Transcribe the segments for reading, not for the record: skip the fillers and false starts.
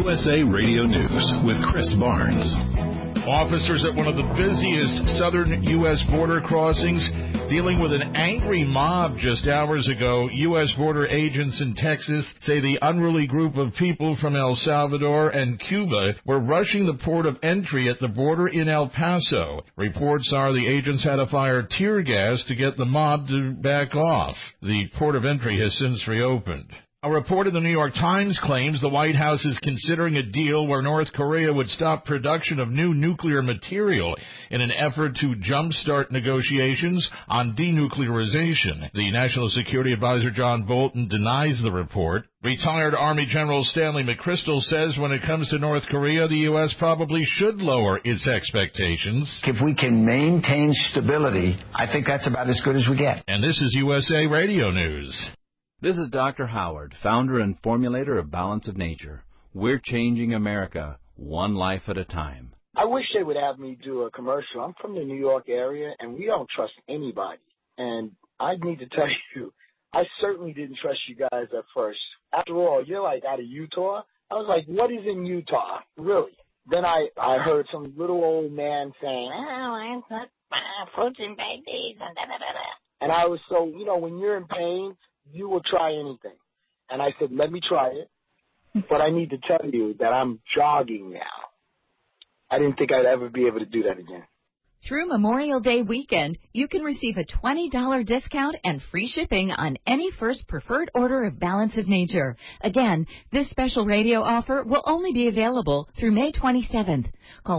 USA Radio News with Chris Barnes. Officers at one of the busiest southern U.S. border crossings dealing with an angry mob just hours ago. U.S. border agents in Texas say the unruly group of people from El Salvador and Cuba were rushing the port of entry at the border in El Paso. Reports are the agents had to fire tear gas to get the mob to back off. The port of entry has since reopened. A report in the New York Times claims the White House is considering a deal where North Korea would stop production of new nuclear material in an effort to jumpstart negotiations on denuclearization. The National Security Advisor John Bolton denies the report. Retired Army General Stanley McChrystal says when it comes to North Korea, the U.S. probably should lower its expectations. If we can maintain stability, I think that's about as good as we get. And this is USA Radio News. This is Dr. Howard, founder and formulator of Balance of Nature. We're changing America, one life at a time. I wish they would have me do a commercial. I'm from the New York area, and we don't trust anybody. And I need to tell you, I certainly didn't trust you guys at first. After all, you're like out of Utah. I was like, what is in Utah? Really? Then I heard some little old man saying, oh, it's not fruits and veggies, and da-da-da-da. And I was so, when you're in pain, you will try anything. And I said, let me try it. But I need to tell you that I'm jogging now. I didn't think I'd ever be able to do that again. Through Memorial Day weekend, you can receive a $20 discount and free shipping on any first preferred order of Balance of Nature. Again, this special radio offer will only be available through May 27th. Call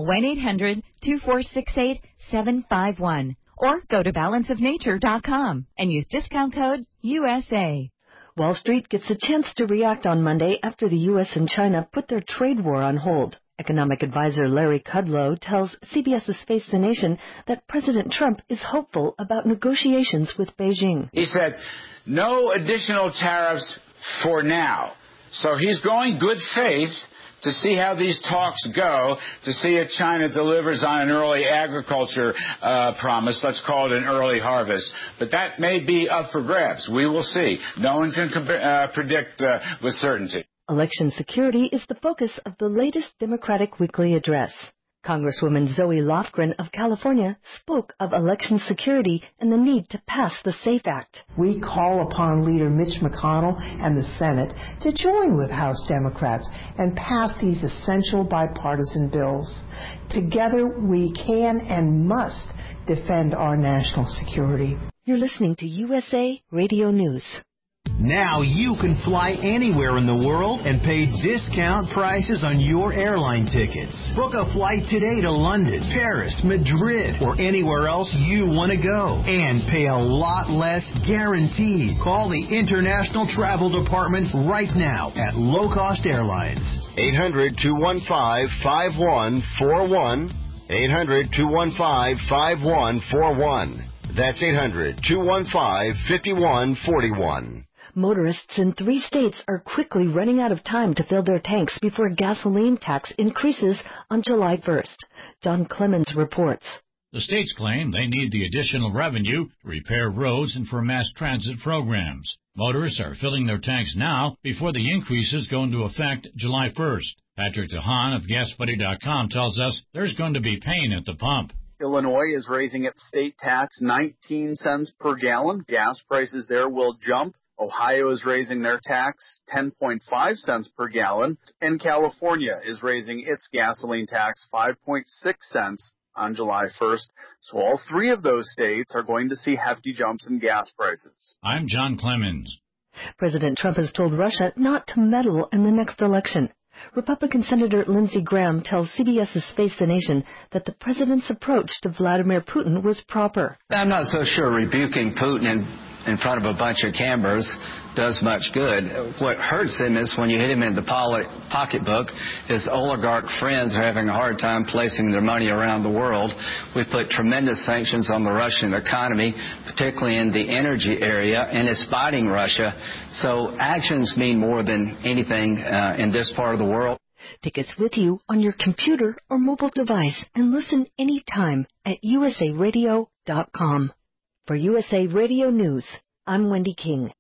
1-800-2468-751. Or go to balanceofnature.com and use discount code USA. Wall Street gets a chance to react on Monday after the U.S. and China put their trade war on hold. Economic advisor Larry Kudlow tells CBS's Face the Nation that President Trump is hopeful about negotiations with Beijing. He said, no additional tariffs for now. So he's going good faith to see how these talks go, to see if China delivers on an early agriculture promise. Let's call it an early harvest. But that may be up for grabs. We will see. No one can predict with certainty. Election security is the focus of the latest Democratic weekly address. Congresswoman Zoe Lofgren of California spoke of election security and the need to pass the SAFE Act. We call upon Leader Mitch McConnell and the Senate to join with House Democrats and pass these essential bipartisan bills. Together we can and must defend our national security. You're listening to USA Radio News. Now you can fly anywhere in the world and pay discount prices on your airline tickets. Book a flight today to London, Paris, Madrid, or anywhere else you want to go. And pay a lot less guaranteed. Call the International Travel Department right now at Low Cost Airlines. 800-215-5141. 800-215-5141. That's 800-215-5141. Motorists in 3 states are quickly running out of time to fill their tanks before gasoline tax increases on July 1st. John Clemens reports. The states claim they need the additional revenue to repair roads and for mass transit programs. Motorists are filling their tanks now before the increases go into effect July 1st. Patrick DeHaan of GasBuddy.com tells us there's going to be pain at the pump. Illinois is raising its state tax 19 cents per gallon. Gas prices there will jump. Ohio is raising their tax 10.5 cents per gallon, and California is raising its gasoline tax 5.6 cents on July 1st. So all 3 of those states are going to see hefty jumps in gas prices. I'm John Clemens. President Trump has told Russia not to meddle in the next election. Republican Senator Lindsey Graham tells CBS's Face the Nation that the president's approach to Vladimir Putin was proper. I'm not so sure rebuking Putin in front of a bunch of cameras does much good. What hurts him is when you hit him in the pocketbook. His oligarch friends are having a hard time placing their money around the world. We put tremendous sanctions on the Russian economy, particularly in the energy area, and it's biting Russia. So actions mean more than anything in this part of the world. Tickets with you on your computer or mobile device and listen anytime at usaradio.com. For USA Radio News, I'm Wendy King.